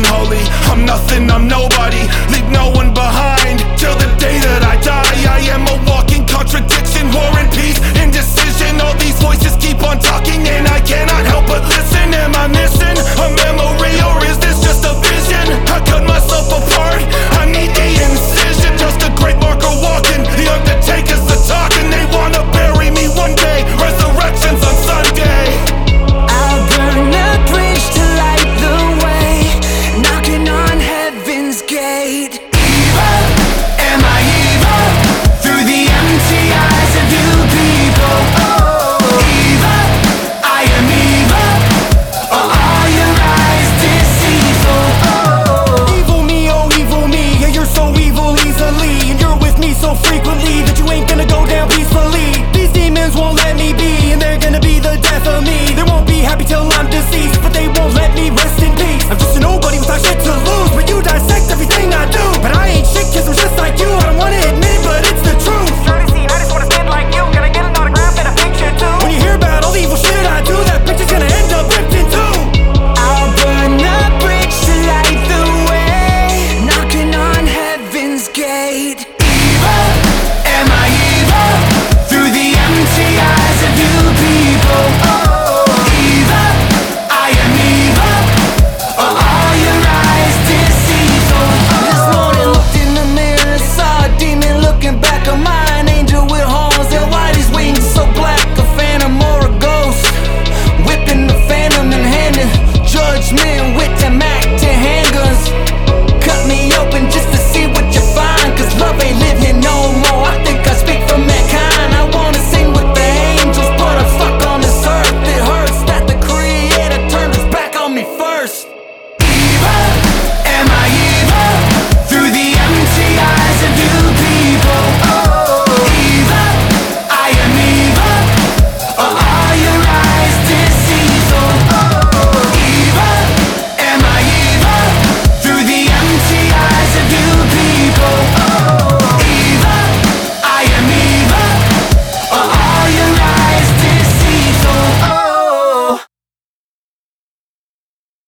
unholy. I'm nothing, I'm nobody, leave no one behind. Till the day that I die, I am a walking contradiction. War and peace, indecision, all these voices keep on talking, and I cannot help but listen. Am I missing